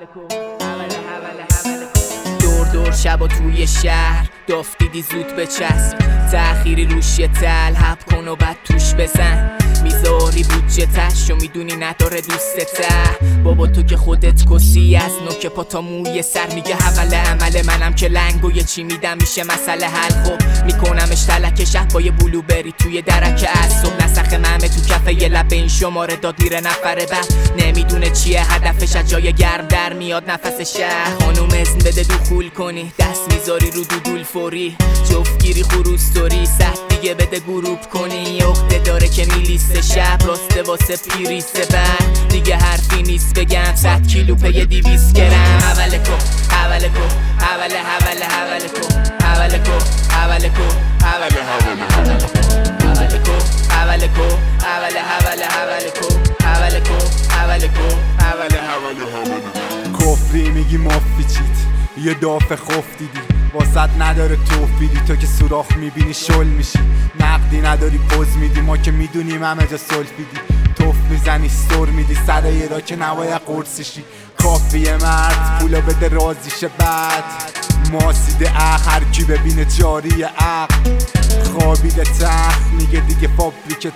دور دور شب توی شهر داف دیدی زود بچسب، تأخیری روش یه تلحب کن و بعد توش بزن. میذاری بودجه تش و میدونی نداره دوستته. بابا تو که خودت کسی از نوک پا تا موی سر. میگه اول عمل منم که لنگ و یه چی میدم میشه مسئله حل. خب میکنمش تلک شب با یه بلوبری توی درک از صبح. نسخ ممه تو کفه یه لب این شماره داد میره نفره بعد نمیدونه چیه هدفش. از جای گرم در میاد نفس شهر. خانوم ازن بده دخول کنی دست میذاری رو دودول فوری. جفتگیری خروستوری سخت دیگه بده گروپ کنی. عقده داره که میلیسته شب راسته واسه پیریسته بعد دیگه حرفی نیست بگم 100 کیلو پی 200 گرم. اول کو اول کو اول اول اول کو اول کو اول کو اول اول کو اول کو اول اول اول کو اول کو اول کو اول اول. کفری میگی مافی چیت یه داف خوف دیدی واسط نداره توفیدی. تو که سوراخ میبینی شل میشی نقدی نداری پوز میدی. ما که میدونیم همه جا سلفیدی توف میزنی سر میدی سر یه را که نباید قرصشی. کافیه مرد پولا بده رازیشه بعد ماسیده هر کی ببینه جاری عقل. خوابیده تخت میگه دیگه فابریکه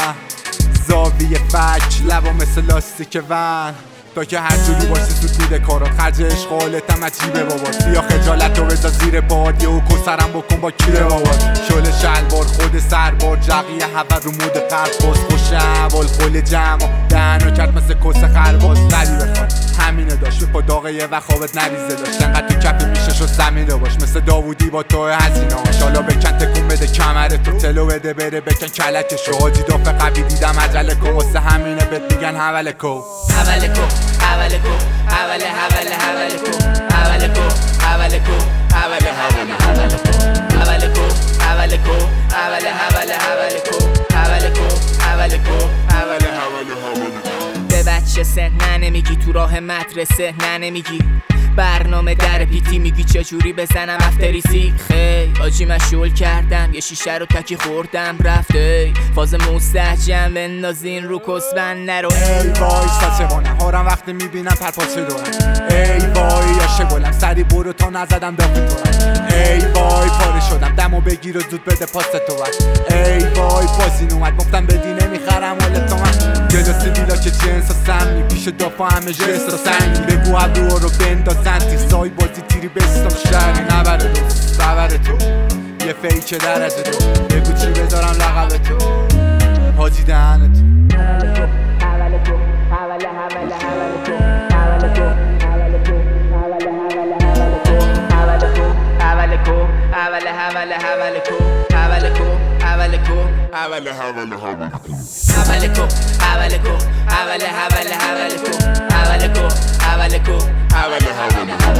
زاویه فک لبا مثل لاستیک ون. تا که هر جوری باشه زود میده کارات خرج عشق حالتم عجیبه بابات. بیا خجالت رو بذار زیر پاد یه کسرم بکن با کیره بابات. شل شلوار خود سربار جقیه هوا رو مود قرد باز خوشم والقل جمع دهنو کرد مثل کس خرباز. زدی بخواد همینه داشت با داغه یه و خوابت نریزه داشت. انقدر تو کفی میشه شد زمینه باش مثل داوودی با تو هزینه هاش. حالا بکن تکون بده کمره تو تلو بده بره بکن کلکشو. حاجی دافه قوی دیدم عجله کن واسه همینه بهت میگن اول کو اول کو اول کو اول اول اول کو اول کو اول کو اول اول اول کو اول کو اول اول اول کو اول کو اول کو اول اول. به بچه سن نمیگی تو راه مدرسه نمیگی برنامه در پیتی میگی چجوری بزنم افتریسی. خی آجی مشغول کردم یه شیشه رو تکی خوردم رفته. فاز مستجم بندازین رو کسبن نرو. ای وای ساچه بانم هارم وقتی میبینم پرپاچه دورم. ای وای یاشه گلم سری برو تا نزدم دافی دورم. ای وای پاره شدم دمو بگیر و زود بده پاست تو بر. ای وای بازین اومد گفتم بدی نمیخرم حالت تو من. جلوسی دیلا که جنس و سمی پیش دافا همه جنس و سنگی. بگو ابرو رو بندازن تیزای بازی تیری بستم شهری نبره دوست ببره تو یه فیک درجه دو. بگو چی بذارم لقب تو حاجی دهنت. اول کو اول اول اول کو اول کو اول کو اول اول اول کو اول کو اول کو اول اول اول کو اول کو اول کو اول اول اول کو اول کو اول کو اول اول اول کو اول کو اول کو اول اول